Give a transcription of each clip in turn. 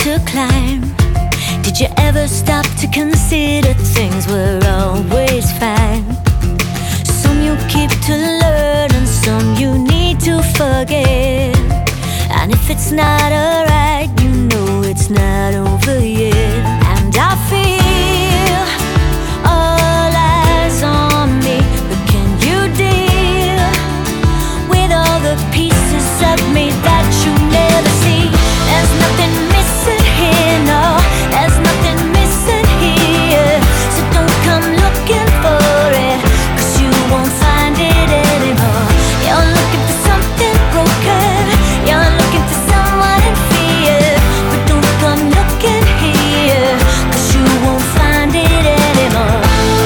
to climb. Did you ever stop to consider things were always fine? Some you keep to learn and some you need to forget. And if it's not alright, you know it's not over yet. And I feel all eyes on me, but can you deal with all the pieces of me that you never see? There's nothing missing here, no, there's nothing missing here. So don't come looking for it, 'cause you won't find it anymore. You're looking for something broken, you're looking for someone in fear. But don't come looking here, 'cause you won't find it anymore.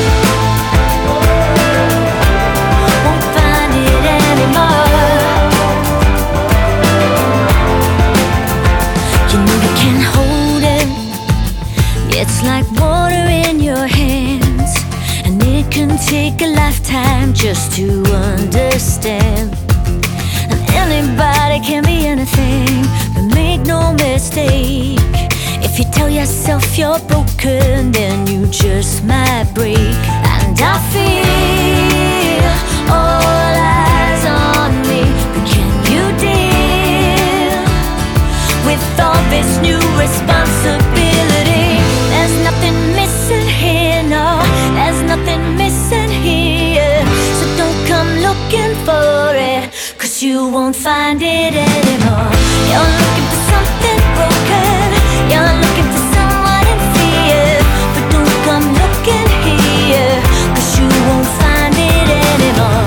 Won't find it anymore. You know you can't hold it, it's like water in your hands, and it can take a lifetime just to understand. And anybody can be anything, but make no mistake, if you tell yourself you're broken, then you just might break. And I feel all eyes on me, but can you deal with all this new responsibility? There's nothing missing here, no, there's nothing missing here. So don't come looking for it, 'cause you won't find it anymore. You're looking for something broken, you're looking for someone in fear. But don't come looking here, 'cause you won't find it anymore.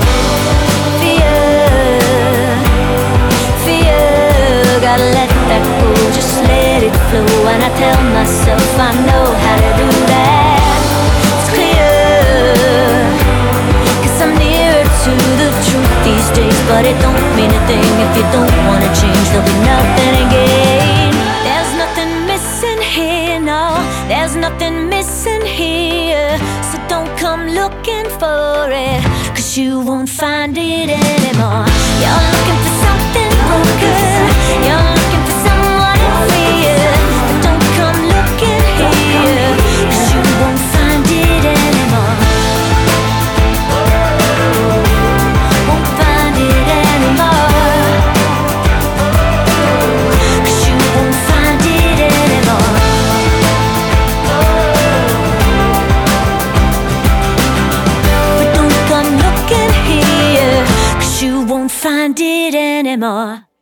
Fear, gotta let that go, just let it flow. And I tell myself I know how to do that. It's clear, 'cause I'm nearer to the truth these days. But it don't mean a thing if you don't wanna change, there'll be nothing to gain. There's nothing missing here, no, there's nothing missing here. So don't come looking for it, 'cause you won't find it anymore. You're looking for something broken, you're looking for someone in fear. But don't come looking here, 'cause you won't find it anymore. Won't find it anymore, 'cause you won't find it anymore. But don't come looking here, 'cause you won't find it anymore.